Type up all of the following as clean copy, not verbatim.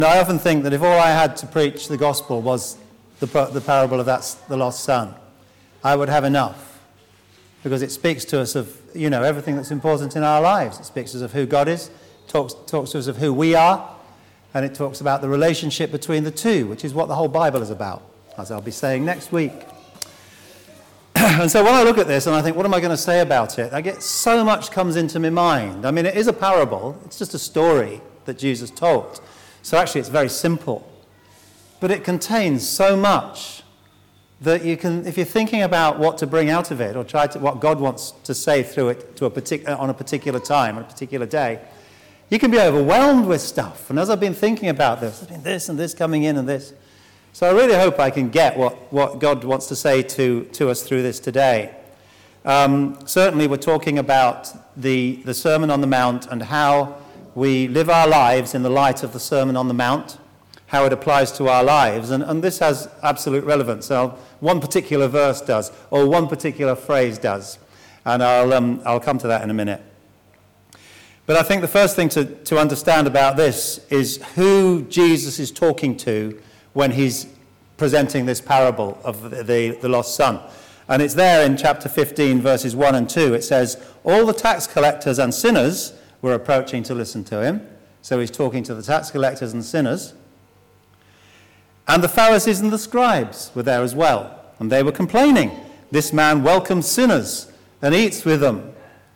I often think that if all I had to preach the gospel was the parable of the lost son, I would have enough, because it speaks to us of, everything that's important in our lives. It speaks to us of who God is, talks to us of who we are, and it talks about the relationship between the two, which is what the whole Bible is about, as I'll be saying next week. And so when I look at this and I think, what am I going to say about it? I get so much comes into my mind. I mean, it is a parable. It's just a story that Jesus told. So actually it's very simple. But it contains so much that you can, if you're thinking about what to bring out of it, or what God wants to say through it on a particular time, on a particular day, you can be overwhelmed with stuff. And as I've been thinking about this and this coming in and this. So I really hope I can get what God wants to say to us through this today. Certainly we're talking about the Sermon on the Mount and how we live our lives in the light of the Sermon on the Mount, how it applies to our lives. And this has absolute relevance. So one particular verse does, or one particular phrase does. And I'll come to that in a minute. But I think the first thing to understand about this is who Jesus is talking to when he's presenting this parable of the lost son. And it's there in chapter 15, verses 1 and 2. It says, all the tax collectors and sinners were approaching to listen to him. So he's talking to the tax collectors and sinners. And the Pharisees and the scribes were there as well. And they were complaining, this man welcomes sinners and eats with them.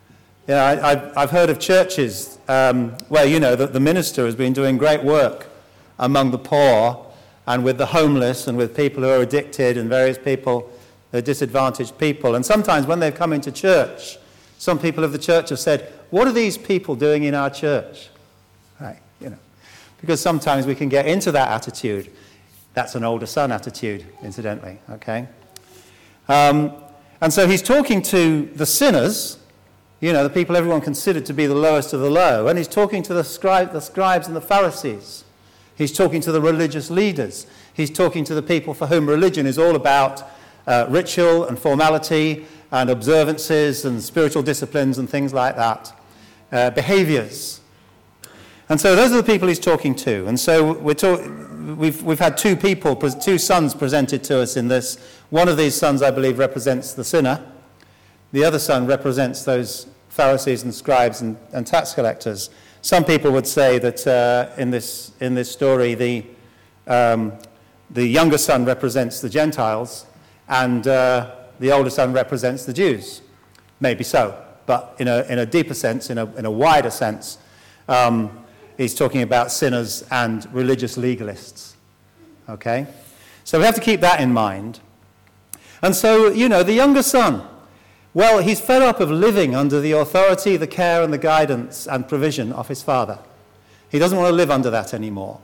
I've heard of churches where, the minister has been doing great work among the poor and with the homeless and with people who are addicted and various people, disadvantaged people. And sometimes when they've come into church, some people of the church have said, what are these people doing in our church? Right, because sometimes we can get into that attitude. That's an older son attitude, incidentally, okay? And so he's talking to the sinners, the people everyone considered to be the lowest of the low, and he's talking to the scribes and the Pharisees. He's talking to the religious leaders. He's talking to the people for whom religion is all about ritual and formality and observances and spiritual disciplines and things like that, behaviors. And so those are the people he's talking to. And so we've had two sons presented to us in this. One of these sons, I believe, represents the sinner. The other son represents those Pharisees and scribes and tax collectors. Some people would say that in this story, the younger son represents the Gentiles, and the older son represents the Jews. Maybe so, but in a deeper sense, in a wider sense, he's talking about sinners and religious legalists. Okay, so we have to keep that in mind. And so, the younger son. Well, he's fed up of living under the authority, the care and the guidance and provision of his father. He doesn't want to live under that anymore.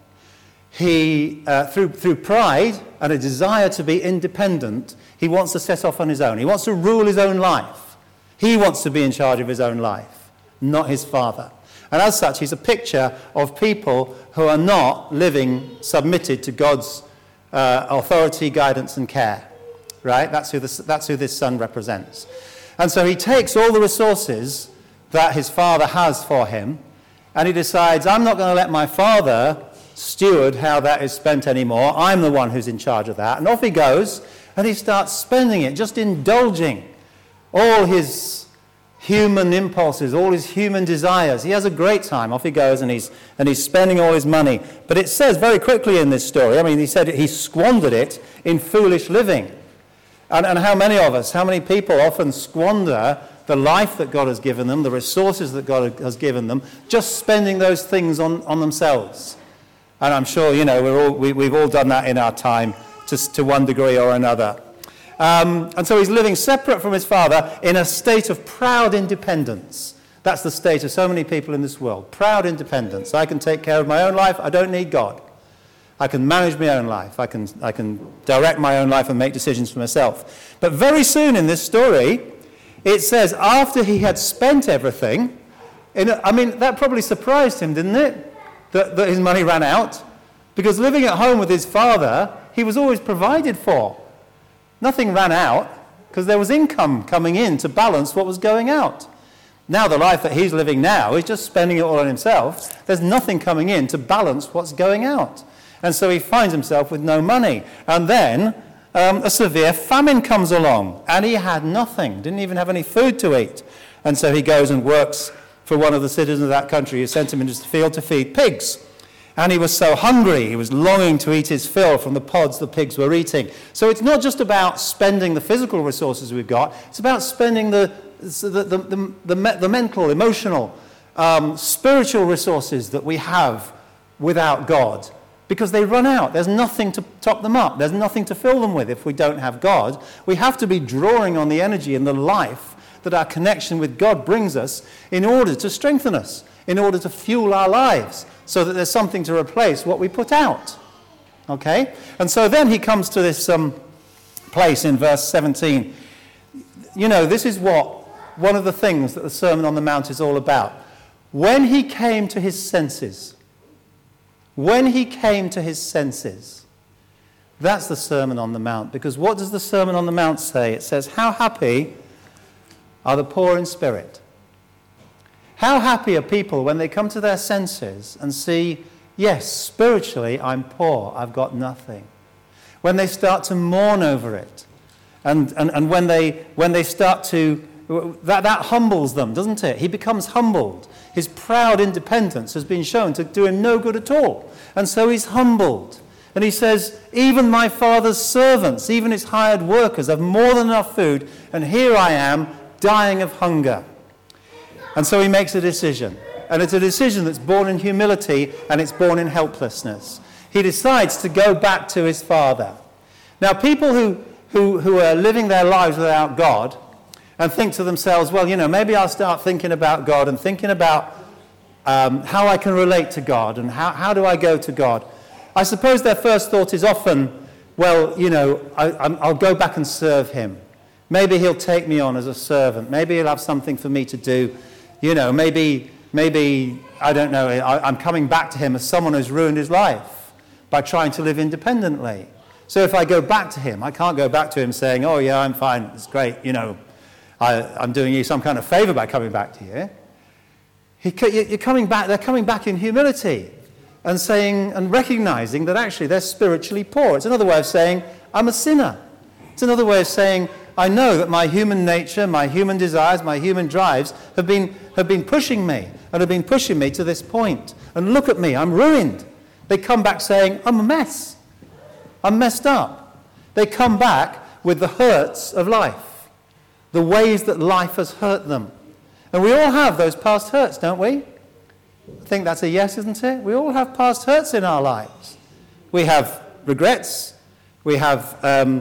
He, through pride and a desire to be independent, he wants to set off on his own. He wants to rule his own life. He wants to be in charge of his own life, not his father. And as such, he's a picture of people who are not living submitted to God's authority, guidance and care. Right? That's who this son represents. And so he takes all the resources that his father has for him, and he decides, I'm not going to let my father steward how that is spent anymore. I'm the one who's in charge of that. And off he goes, and he starts spending it, just indulging all his human impulses, all his human desires. He has a great time. Off he goes, and he's spending all his money. But it says very quickly in this story, he said he squandered it in foolish living. And how many of us, how many people often squander the life that God has given them, the resources that God has given them, just spending those things on themselves. And I'm sure, we've all done that in our time, just to one degree or another. And so he's living separate from his father in a state of proud independence. That's the state of so many people in this world. Proud independence. I can take care of my own life. I don't need God. I can manage my own life. I can direct my own life and make decisions for myself. But very soon in this story, it says after he had spent everything, that probably surprised him, didn't it? That his money ran out. Because living at home with his father, he was always provided for. Nothing ran out because there was income coming in to balance what was going out. Now the life that he's living now is just spending it all on himself. There's nothing coming in to balance what's going out. And so he finds himself with no money. And then a severe famine comes along, and he had nothing, didn't even have any food to eat. And so he goes and works for one of the citizens of that country who sent him into the field to feed pigs. And he was so hungry, he was longing to eat his fill from the pods the pigs were eating. So it's not just about spending the physical resources we've got, it's about spending the mental, emotional, spiritual resources that we have without God. Because they run out. There's nothing to top them up. There's nothing to fill them with if we don't have God. We have to be drawing on the energy and the life that our connection with God brings us in order to strengthen us, in order to fuel our lives, so that there's something to replace what we put out. Okay? And so then he comes to this place in verse 17. You know, this is one of the things that the Sermon on the Mount is all about. When he came to his senses, that's the Sermon on the Mount. Because what does the Sermon on the Mount say? It says, how happy are the poor in spirit? How happy are people when they come to their senses and see, yes, spiritually I'm poor, I've got nothing. When they start to mourn over it. And when they start to, that humbles them, doesn't it? He becomes humbled. His proud independence has been shown to do him no good at all. And so he's humbled. And he says, even my father's servants, even his hired workers, have more than enough food, and here I am, dying of hunger. And so he makes a decision. And it's a decision that's born in humility, and it's born in helplessness. He decides to go back to his father. Now, people who are living their lives without God and think to themselves, well, you know, maybe I'll start thinking about God and thinking about how I can relate to God and how do I go to God. I suppose their first thought is often, well, you know, I'll go back and serve him. Maybe he'll take me on as a servant. Maybe he'll have something for me to do. You know, maybe I don't know, I'm coming back to him as someone who's ruined his life by trying to live independently. So if I go back to him, I can't go back to him saying, oh, yeah, I'm fine, it's great, you know, I'm doing you some kind of favor by coming back to you. They're coming back in humility and saying and recognizing that actually they're spiritually poor. It's another way of saying, I'm a sinner. It's another way of saying, I know that my human nature, my human desires, my human drives have been pushing me and have been pushing me to this point. And look at me, I'm ruined. They come back saying, I'm a mess. I'm messed up. They come back with the hurts of life, the ways that life has hurt them. And we all have those past hurts, don't we? I think that's a yes, isn't it? We all have past hurts in our lives. We have regrets. We have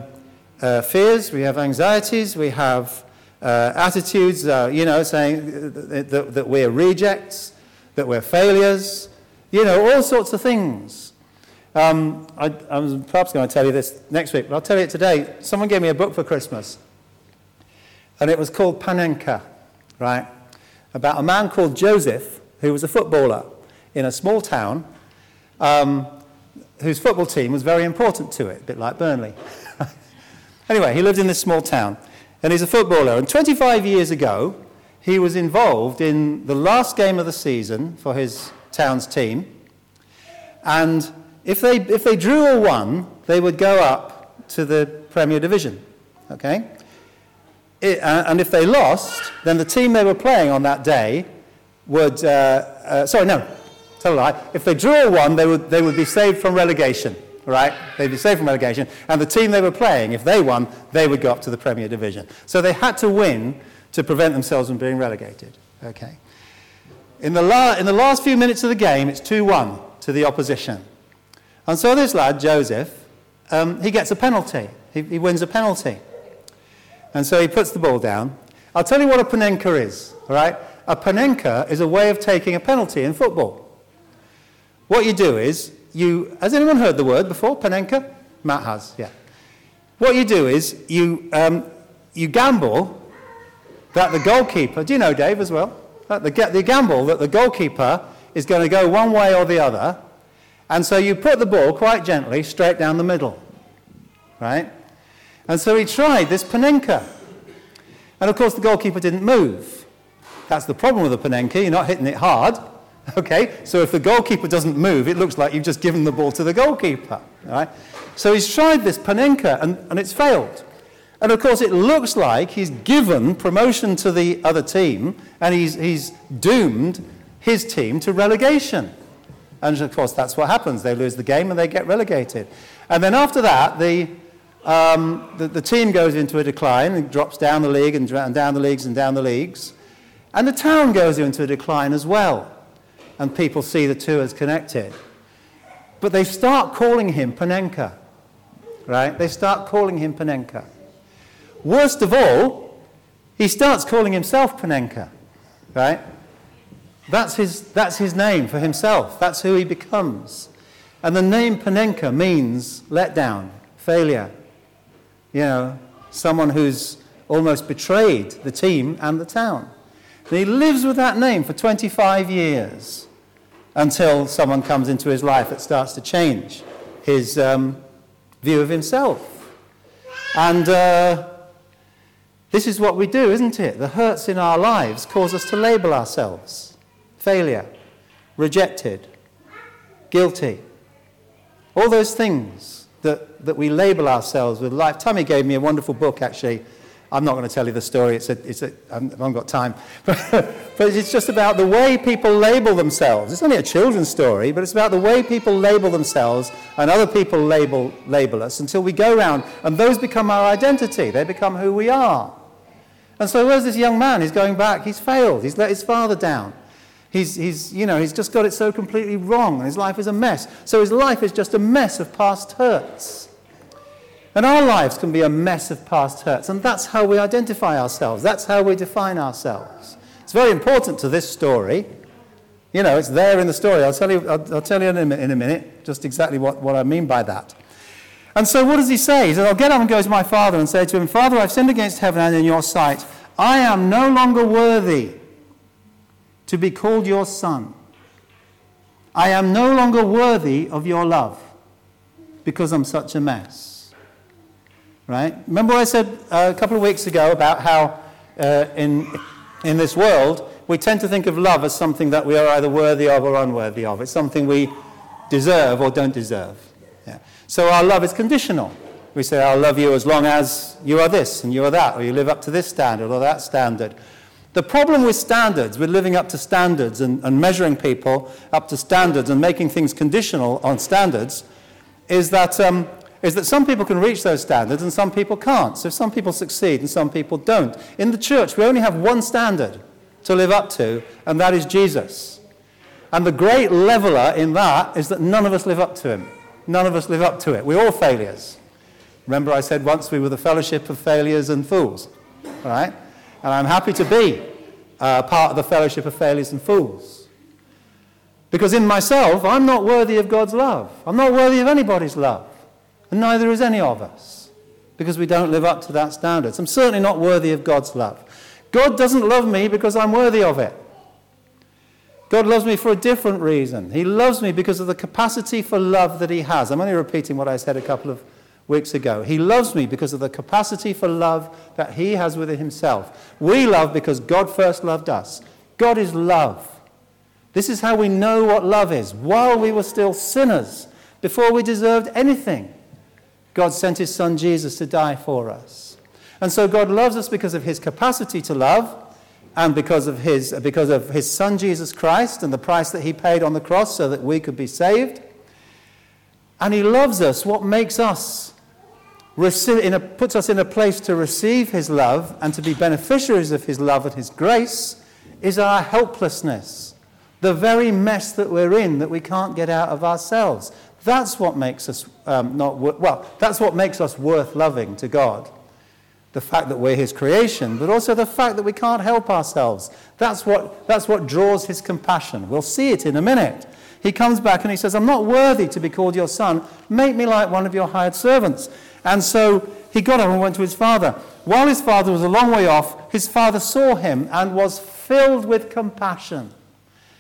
fears. We have anxieties. We have attitudes, saying that we're rejects, that we're failures. You know, all sorts of things. I was perhaps going to tell you this next week, but I'll tell you it today. Someone gave me a book for Christmas, and it was called Panenka, right? About a man called Joseph, who was a footballer in a small town, whose football team was very important to it, a bit like Burnley. Anyway, he lived in this small town, and he's a footballer. And 25 years ago, he was involved in the last game of the season for his town's team. And if they drew or won, they would go up to the Premier Division, okay? And if they lost, then the team they were playing on that day would... tell a lie. If they drew or won, they would be saved from relegation, right? They'd be saved from relegation. And the team they were playing, if they won, they would go up to the Premier Division. So they had to win to prevent themselves from being relegated, okay? In the last few minutes of the game, it's 2-1 to the opposition. And so this lad, Joseph, he gets a penalty. He wins a penalty. And so he puts the ball down. I'll tell you what a panenka is, all right? A panenka is a way of taking a penalty in football. What you do is, has anyone heard the word before, panenka? Matt has, yeah. What you do is, you gamble that the goalkeeper, do you know Dave as well? The gamble that the goalkeeper is going to go one way or the other, and so you put the ball quite gently straight down the middle, right? And so he tried this panenka. And of course the goalkeeper didn't move. That's the problem with the Panenka. You're not hitting it hard. Okay, so if the goalkeeper doesn't move, it looks like you've just given the ball to the goalkeeper. All right? So he's tried this Panenka, and it's failed. And of course, it looks like he's given promotion to the other team, and he's doomed his team to relegation. And of course, that's what happens. They lose the game and they get relegated. And then after that, the team goes into a decline and drops down the league and down the leagues and down the leagues. And the town goes into a decline as well. And people see the two as connected. But they start calling him Panenka. Right? They start calling him Panenka. Worst of all, he starts calling himself Panenka. Right? That's his name for himself. That's who he becomes. And the name Panenka means letdown, failure. You know, someone who's almost betrayed the team and the town. And he lives with that name for 25 years until someone comes into his life that starts to change his view of himself. And this is what we do, isn't it? The hurts in our lives cause us to label ourselves. Failure, rejected, guilty. All those things that we label ourselves with life. Tammy gave me a wonderful book, actually. I'm not going to tell you the story. I haven't got time. But it's just about the way people label themselves. It's only a children's story, but it's about the way people label themselves and other people label us until we go around, and those become our identity. They become who we are. And so where's this young man? He's going back. He's failed. He's let his father down. He's just got it so completely wrong, and his life is a mess. So his life is just a mess of past hurts. And our lives can be a mess of past hurts, and that's how we identify ourselves. That's how we define ourselves. It's very important to this story. You know, it's there in the story. I'll tell you in a minute just exactly what I mean by that. And so what does he say? He says, I'll get up and go to my father and say to him, Father, I've sinned against heaven and in your sight. I am no longer worthy to be called your son. I am no longer worthy of your love because I'm such a mess. Right? Remember what I said a couple of weeks ago about how in this world we tend to think of love as something that we are either worthy of or unworthy of. It's something we deserve or don't deserve. Yeah. So our love is conditional. We say, I'll love you as long as you are this and you are that, or you live up to this standard or that standard. The problem with standards, with living up to standards and measuring people up to standards and making things conditional on standards, is that some people can reach those standards and some people can't. So some people succeed and some people don't. In the church, we only have one standard to live up to, and that is Jesus. And the great leveler in that is that none of us live up to him. None of us live up to it. We're all failures. Remember I said once we were the fellowship of failures and fools. All right? And I'm happy to be part of the fellowship of failures and fools. Because in myself, I'm not worthy of God's love. I'm not worthy of anybody's love. And neither is any of us, because we don't live up to that standard. I'm certainly not worthy of God's love. God doesn't love me because I'm worthy of it. God loves me for a different reason. He loves me because of the capacity for love that he has. I'm only repeating what I said a couple of weeks ago. He loves me because of the capacity for love that he has within himself. We love because God first loved us. God is love. This is how we know what love is. While we were still sinners, before we deserved anything, God sent his son Jesus to die for us. And so God loves us because of his capacity to love and because of his son Jesus Christ and the price that he paid on the cross so that we could be saved. And he loves us. What makes us, puts us in a place to receive his love and to be beneficiaries of his love and his grace is our helplessness. The very mess that we're in that we can't get out of ourselves. That's what makes us that's what makes us worth loving to God. The fact that we're his creation, but also the fact that we can't help ourselves. That's what draws his compassion. We'll see it in a minute. He comes back and he says, I'm not worthy to be called your son. Make me like one of your hired servants. And so he got up and went to his father. While his father was a long way off, his father saw him and was filled with compassion.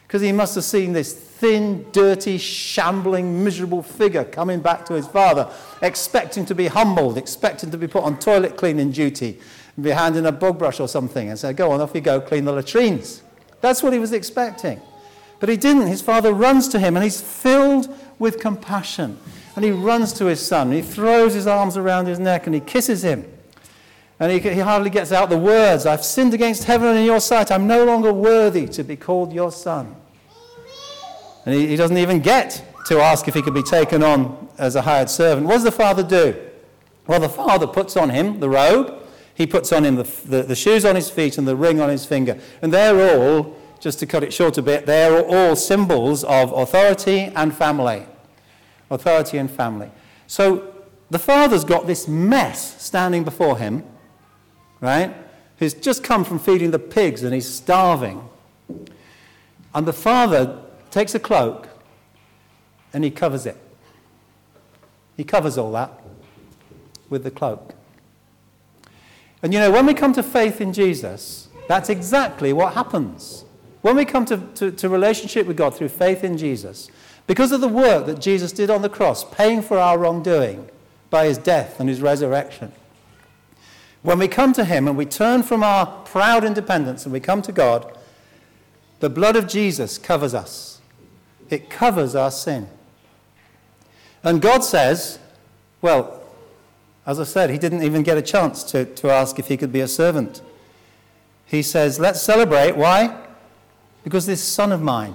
Because he must have seen this thin, dirty, shambling, miserable figure coming back to his father, expecting to be humbled, expecting to be put on toilet cleaning duty, and be handed a bog brush or something, and say, go on, off you go, clean the latrines. That's what he was expecting. But he didn't. His father runs to him, and he's filled with compassion. And he runs to his son, and he throws his arms around his neck, and he kisses him. And he hardly gets out the words, I've sinned against heaven and in your sight. I'm no longer worthy to be called your son. And he doesn't even get to ask if he could be taken on as a hired servant. What does the father do? Well, the father puts on him the robe. He puts on him the shoes on his feet and the ring on his finger. And they're all, just to cut it short a bit, they're all symbols of authority and family. Authority and family. So the father's got this mess standing before him, right? Who's just come from feeding the pigs and he's starving. And the father takes a cloak and he covers it. He covers all that with the cloak. And you know, when we come to faith in Jesus, that's exactly what happens. When we come to relationship with God through faith in Jesus, because of the work that Jesus did on the cross, paying for our wrongdoing by his death and his resurrection, when we come to him and we turn from our proud independence and we come to God, the blood of Jesus covers us. It covers our sin. And God says, well, as I said, he didn't even get a chance to ask if he could be a servant. He says, let's celebrate. Why? Because this son of mine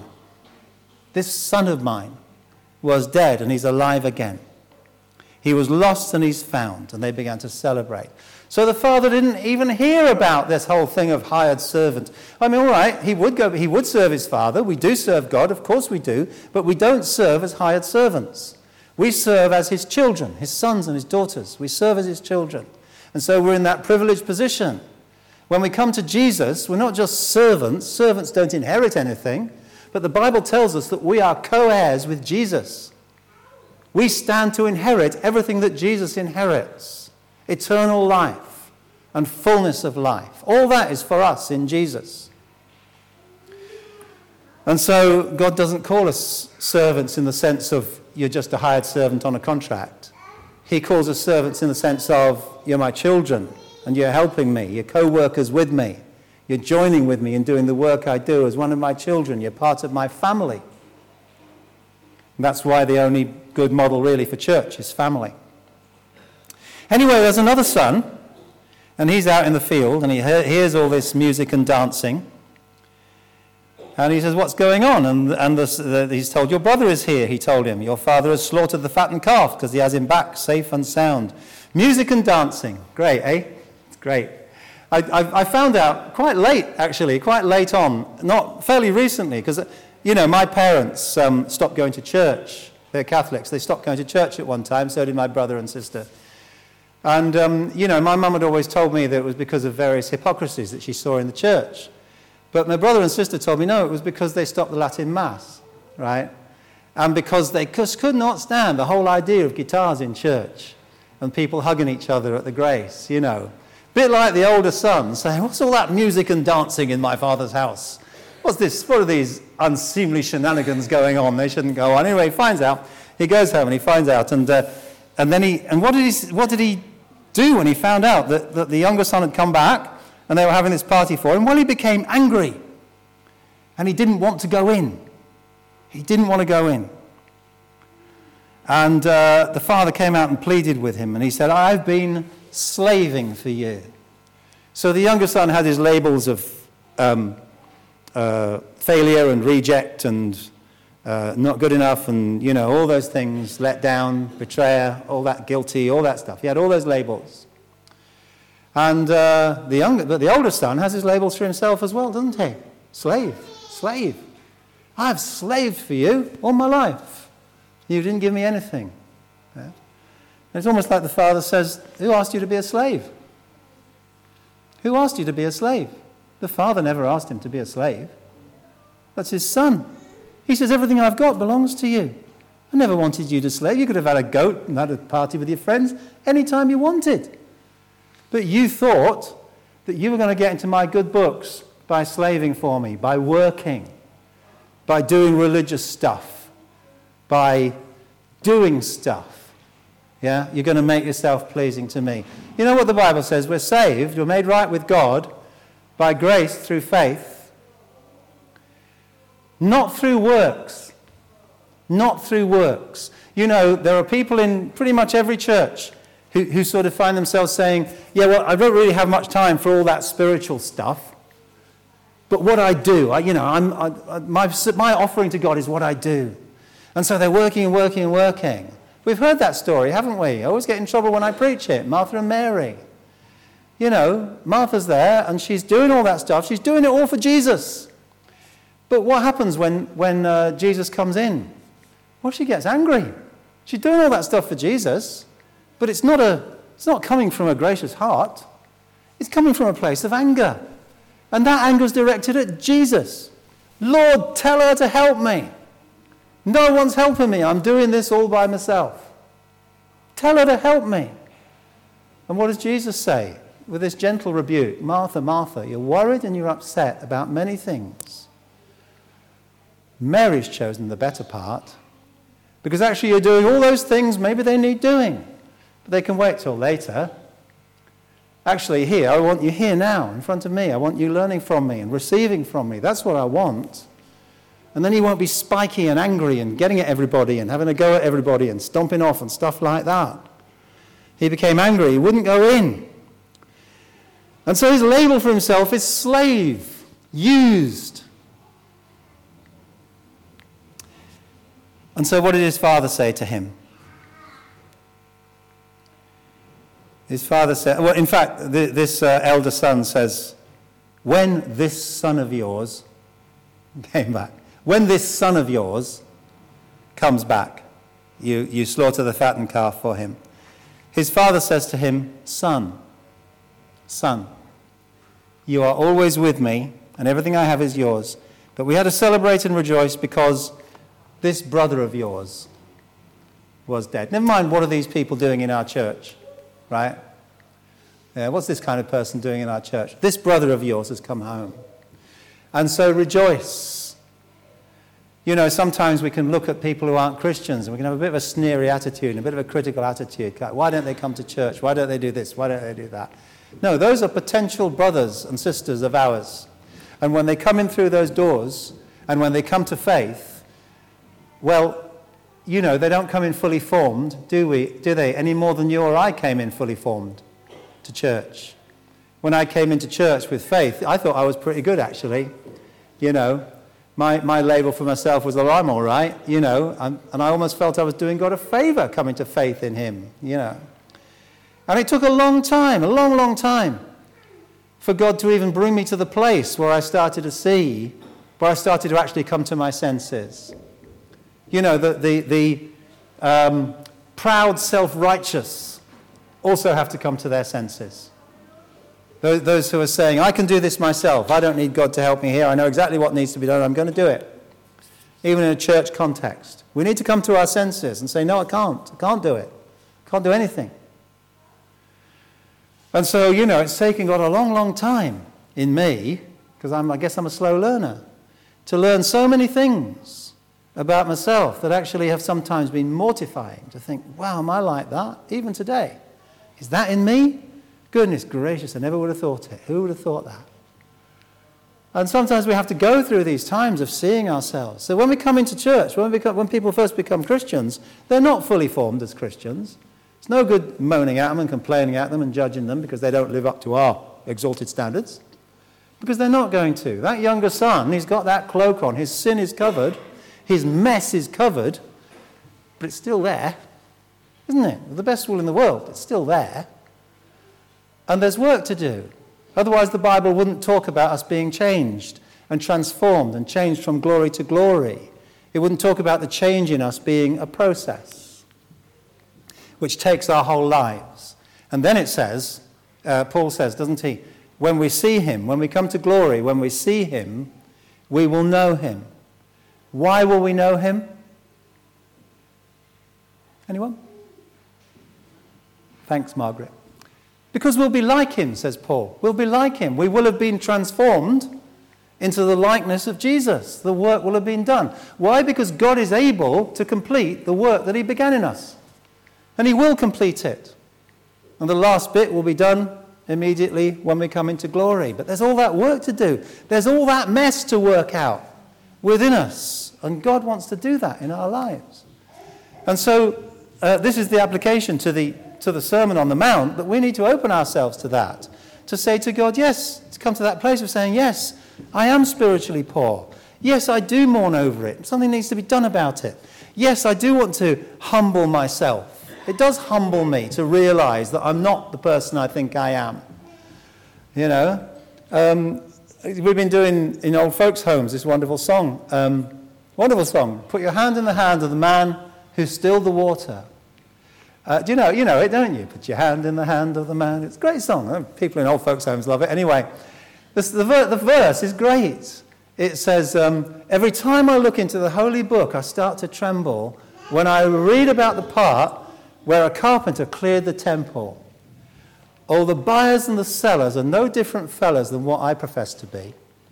was dead and he's alive again. He was lost and he's found. And they began to celebrate. So the father didn't even hear about this whole thing of hired servant. I mean, all right, he would serve his father. We do serve God, of course we do. But we don't serve as hired servants. We serve as his children, his sons and his daughters. We serve as his children. And so we're in that privileged position. When we come to Jesus, we're not just servants. Servants don't inherit anything. But the Bible tells us that we are co-heirs with Jesus. We stand to inherit everything that Jesus inherits. Eternal life and fullness of life. All that is for us in Jesus. And so God doesn't call us servants in the sense of you're just a hired servant on a contract. He calls us servants in the sense of you're my children and you're helping me. You're co-workers with me. You're joining with me in doing the work I do as one of my children. You're part of my family. And that's why the only good model really for church is family. Anyway, there's another son, and he's out in the field, and he hears all this music and dancing. And he says, what's going on? And he's told, your brother is here, he told him. Your father has slaughtered the fattened calf because he has him back safe and sound. Music and dancing. Great, eh? It's great. I found out quite late on, not fairly recently, because, you know, my parents stopped going to church. They're Catholics. They stopped going to church at one time, so did my brother and sister. And, you know, my mum had always told me that it was because of various hypocrisies that she saw in the church. But my brother and sister told me, no, it was because they stopped the Latin Mass, right? And because they just could not stand the whole idea of guitars in church and people hugging each other at the grace, you know. A bit like the older son saying, what's all that music and dancing in my father's house? What's this? What are these unseemly shenanigans going on? They shouldn't go on. Anyway, he finds out. He goes home and he finds out. And then what did he do when he found out that the younger son had come back and they were having this party for him? Well, he became angry and he didn't want to go in. He didn't want to go in. And the father came out and pleaded with him and he said, I've been slaving for you. So the younger son had his labels of failure and reject and not good enough and, you know, all those things, let down, betrayer, all that guilty, all that stuff. He had all those labels. And the older son has his labels for himself as well, doesn't he? Slave. I've slaved for you all my life. You didn't give me anything. Yeah? It's almost like the father says, who asked you to be a slave? Who asked you to be a slave? The father never asked him to be a slave. That's his son. He says, everything I've got belongs to you. I never wanted you to slave. You could have had a goat and had a party with your friends anytime you wanted. But you thought that you were going to get into my good books by slaving for me, by working. by doing religious stuff, by doing stuff. Yeah, you're going to make yourself pleasing to me. You know what the Bible says? We're saved, we're made right with God by grace through faith, not through works. Not through works. You know, there are people in pretty much every church who sort of find themselves saying, yeah, well, I don't really have much time for all that spiritual stuff. But what I do, my offering to God is what I do. And so they're working and working and working. We've heard that story, haven't we? I always get in trouble when I preach it. Martha and Mary. You know, Martha's there and she's doing all that stuff. She's doing it all for Jesus. But what happens when Jesus comes in? Well, she gets angry. She's doing all that stuff for Jesus, but it's not coming from a gracious heart. It's coming from a place of anger. And that anger is directed at Jesus. Lord, tell her to help me. No one's helping me. I'm doing this all by myself. Tell her to help me. And what does Jesus say with this gentle rebuke? Martha, Martha, you're worried and you're upset about many things. Mary's chosen the better part, because actually you're doing all those things maybe they need doing, but they can wait till later. Actually, here, I want you here now, in front of me. I want you learning from me and receiving from me. That's what I want. And then you won't be spiky and angry and getting at everybody and having a go at everybody and stomping off and stuff like that. He became angry. He wouldn't go in. And so his label for himself is slave, used. And so what did his father say to him? His father said, well, in fact, this elder son says, when this son of yours came back, when this son of yours comes back, you slaughter the fattened calf for him. His father says to him, son, you are always with me, and everything I have is yours. But we had to celebrate and rejoice because this brother of yours was dead. Never mind, what are these people doing in our church, right? Yeah, what's this kind of person doing in our church? This brother of yours has come home. And so rejoice. You know, sometimes we can look at people who aren't Christians and we can have a bit of a sneery attitude and a bit of a critical attitude. Why don't they come to church? Why don't they do this? Why don't they do that? No, those are potential brothers and sisters of ours. And when they come in through those doors and when they come to faith, well, you know, they don't come in fully formed, do they? Any more than you or I came in fully formed to church. When I came into church with faith, I thought I was pretty good, actually. You know, my label for myself was, well, I'm all right, you know, and I almost felt I was doing God a favor coming to faith in him, you know. And it took a long time, a long, long time, for God to even bring me to the place where I started to see, where I started to actually come to my senses. You know, the proud self-righteous also have to come to their senses. Those who are saying, I can do this myself. I don't need God to help me here. I know exactly what needs to be done. I'm going to do it. Even in a church context. We need to come to our senses and say, no, I can't. I can't do it. I can't do anything. And so, you know, it's taken God a long, long time in me, because I guess I'm a slow learner, to learn so many things about myself that actually have sometimes been mortifying, to think, wow, am I like that? Even today. Is that in me? Goodness gracious, I never would have thought it. Who would have thought that? And sometimes we have to go through these times of seeing ourselves. So when we come into church, when people first become Christians, they're not fully formed as Christians. It's no good moaning at them and complaining at them and judging them because they don't live up to our exalted standards. Because they're not going to. That younger son, he's got that cloak on. His sin is covered. His mess is covered, but it's still there, isn't it? With the best will in the world, it's still there. And there's work to do. Otherwise, the Bible wouldn't talk about us being changed and transformed and changed from glory to glory. It wouldn't talk about the change in us being a process, which takes our whole lives. And then it says, Paul says, doesn't he? When we see him, when we come to glory, when we see him, we will know him. Why will we know him? Anyone? Thanks, Margaret. Because we'll be like him, says Paul. We'll be like him. We will have been transformed into the likeness of Jesus. The work will have been done. Why? Because God is able to complete the work that he began in us. And he will complete it. And the last bit will be done immediately when we come into glory. But there's all that work to do. There's all that mess to work out within us. And God wants to do that in our lives. And so this is the application to the Sermon on the Mount, that we need to open ourselves to that. To say to God, yes, to come to that place of saying, yes, I am spiritually poor. Yes, I do mourn over it. Something needs to be done about it. Yes, I do want to humble myself. It does humble me to realize that I'm not the person I think I am. You know, we've been doing in old folks' homes this wonderful song. Put your hand in the hand of the man who stilled the water. You know it, don't you? Put your hand in the hand of the man. It's a great song. People in old folks' homes love it. Anyway, the verse is great. It says, every time I look into the holy book, I start to tremble when I read about the part where a carpenter cleared the temple. Oh, the buyers and the sellers are no different fellas than what I profess to be.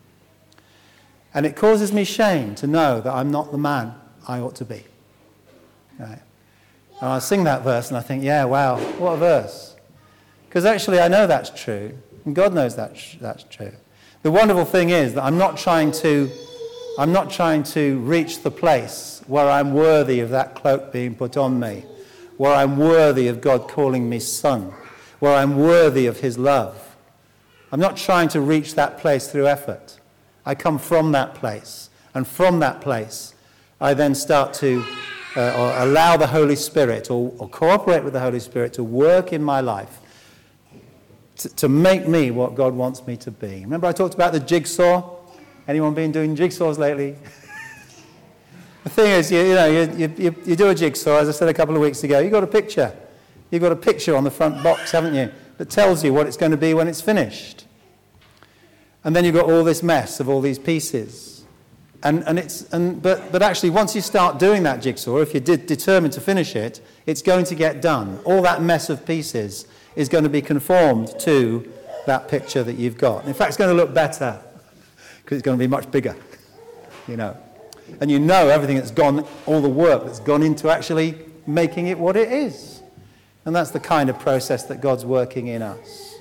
And it causes me shame to know that I'm not the man I ought to be. Right. And I sing that verse and I think, yeah, wow, what a verse. Because actually I know that's true. And God knows that's true. The wonderful thing is that I'm not trying to reach the place where I'm worthy of that cloak being put on me, where I'm worthy of God calling me son, where I'm worthy of his love. I'm not trying to reach that place through effort. I come from that place. And from that place, I then start to or allow the Holy Spirit or cooperate with the Holy Spirit to work in my life to make me what God wants me to be. Remember I talked about the jigsaw? Anyone been doing jigsaws lately? The thing is, you do a jigsaw, as I said a couple of weeks ago, you've got a picture. You've got a picture on the front box, haven't you, that tells you what it's going to be when it's finished. And then you've got all this mess of all these pieces. But actually, once you start doing that jigsaw, if you're determined to finish it, it's going to get done. All that mess of pieces is going to be conformed to that picture that you've got. In fact, it's going to look better because it's going to be much bigger, you know. And you know everything that's gone, all the work that's gone into actually making it what it is. And that's the kind of process that God's working in us.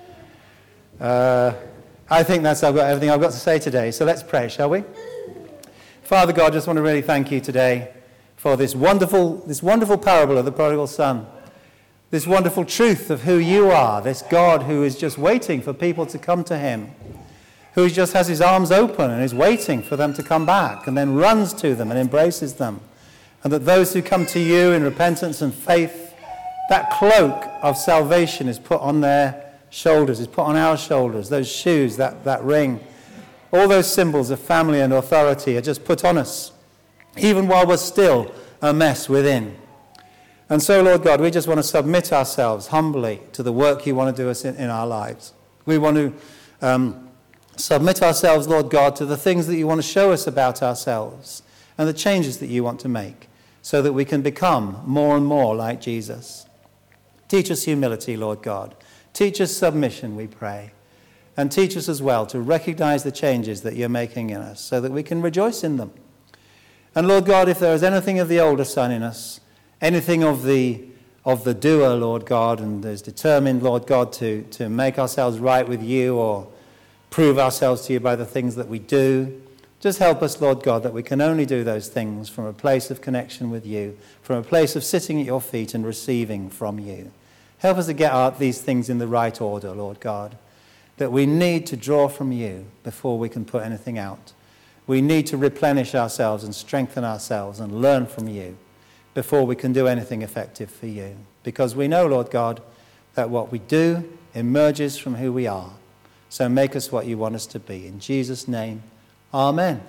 I think that's everything I've got to say today. So let's pray, shall we? Father God, I just want to really thank you today for this wonderful parable of the prodigal son. This wonderful truth of who you are, this God who is just waiting for people to come to him, who just has his arms open and is waiting for them to come back and then runs to them and embraces them. And that those who come to you in repentance and faith, that cloak of salvation is put on their shoulders, is put on our shoulders, those shoes, that ring. All those symbols of family and authority are just put on us, even while we're still a mess within. And so, Lord God, we just want to submit ourselves humbly to the work you want to do us in our lives. We want to submit ourselves, Lord God, to the things that you want to show us about ourselves and the changes that you want to make so that we can become more and more like Jesus. Teach us humility, Lord God. Teach us submission, we pray. And teach us as well to recognize the changes that you're making in us so that we can rejoice in them. And Lord God, if there is anything of the older son in us, anything of the doer, Lord God, and is determined, Lord God, to make ourselves right with you or prove ourselves to you by the things that we do, just help us, Lord God, that we can only do those things from a place of connection with you, from a place of sitting at your feet and receiving from you. Help us to get these things in the right order, Lord God, that we need to draw from you before we can put anything out. We need to replenish ourselves and strengthen ourselves and learn from you before we can do anything effective for you. Because we know, Lord God, that what we do emerges from who we are. So make us what you want us to be. In Jesus' name, amen.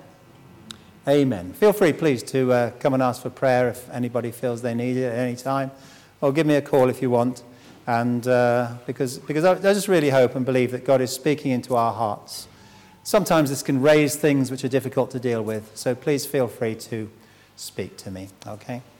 Amen. Feel free, please, to come and ask for prayer if anybody feels they need it at any time. Or give me a call if you want. And because I just really hope and believe that God is speaking into our hearts. Sometimes this can raise things which are difficult to deal with. So please feel free to speak to me, okay?